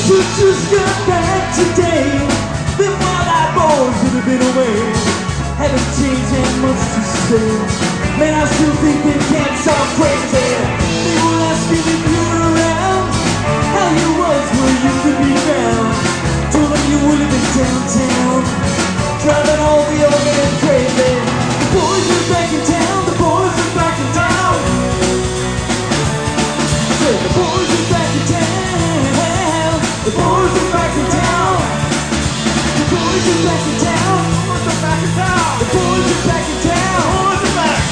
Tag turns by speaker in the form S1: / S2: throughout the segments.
S1: You just got back today. Them wild-eyed boys would have been away. Haven't changed that much to say. Man, I still think them cats are crazy. They will ask you if you're around, how you was where you could be found. Told them you were living downtown, driving all the old men crazy. The boys are back in town, the boys are back in town. Said the boys are back in town, the boys are back in town. The boys are back in town, the boys are back in town. The boys are back in town, the boys are back.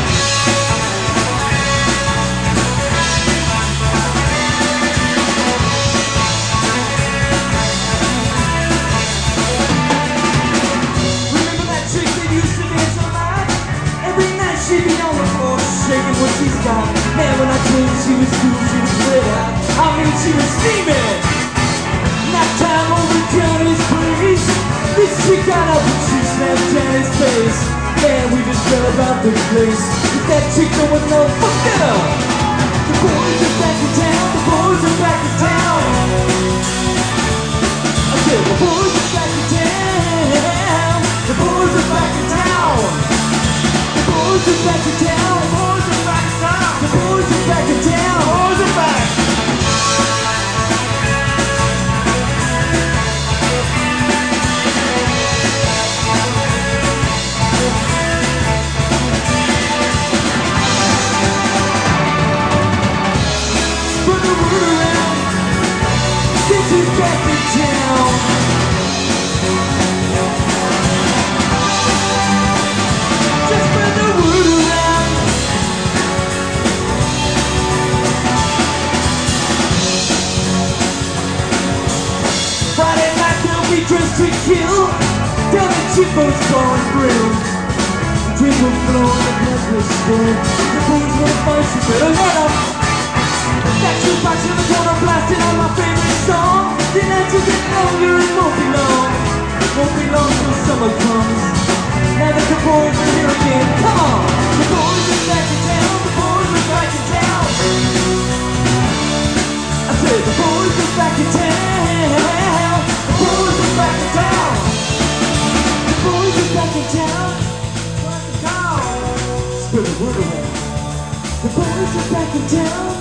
S1: Remember that chick that used to dance a lot? Every night she'd be on the floor shaking what she's got. Man, when I told her she was cool, she was lit up. I mean, she was steaming. Nighttime over Johnny's place. This chick got up and she snapped Johnny's face. Man, we just fell about the place. If that chick don't want no fuck it up. The boys are back in town, the boys are back in town. I said the boys are back in town, the boys are back in town. The boys are back in town, the boys are back in town. The boys are back in town, the boys are back. Spread the word around, since he's back in town. Just spread the word around. Friday night they'll be dressed to kill down at Chippo's Bar and Grill. The drink will flow and the blood will spill. The boys will fight, you better let 'em. That jukebox in the corner blasting on my favorite song. The nights will get longer, it won't be long. It won't be long till summer comes. Now that the boys are here again, come on. The boys are back in town, the boys are back in town. I said the boys are back in town, the boys are back in town. The boys are back in town, back in town. Spread the word around. The boys are back in town.